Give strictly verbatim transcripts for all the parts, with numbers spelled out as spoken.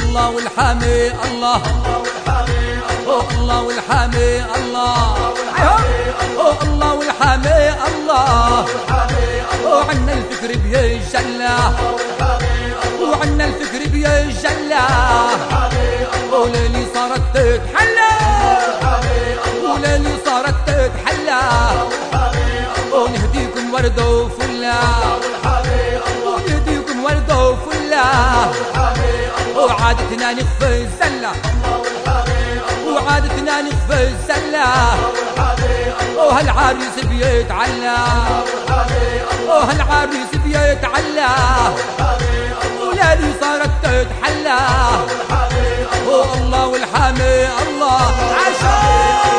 الله والحامي الله الله والحامي الله الله والحامي الله وعنا الفكر بيجلى وعنا الفكر بيجلى وليلي صارت تتحلى وليلي صارت تتحلى ونهديكم وردة وفلة ونهديكم وردة وفلة وعادتنا نخفي الزلة وعادتنا نخفي الزلة وهالعريس بيتعلى وهالعريس بيتعلى وليلي صارت تتحلى والله والحامي الله عشان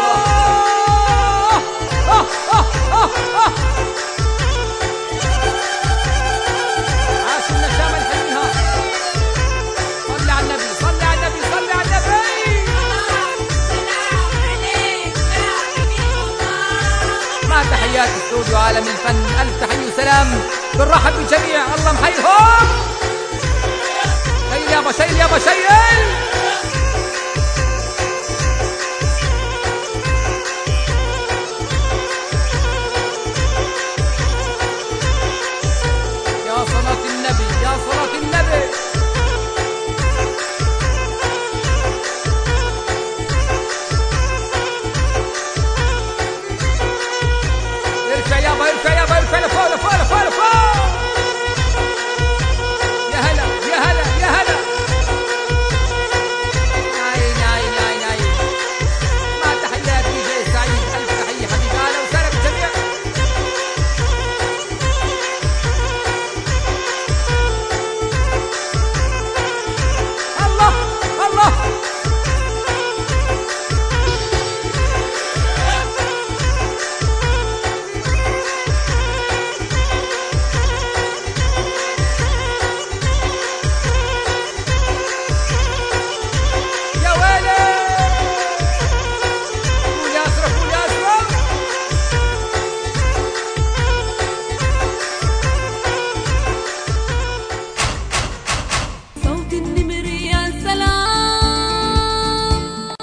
تحيات استوديو عالم الفن، ألف تحية وسلام، بنرحب بالجميع، الله محييهم. شيل يابا شيل يابا شيل.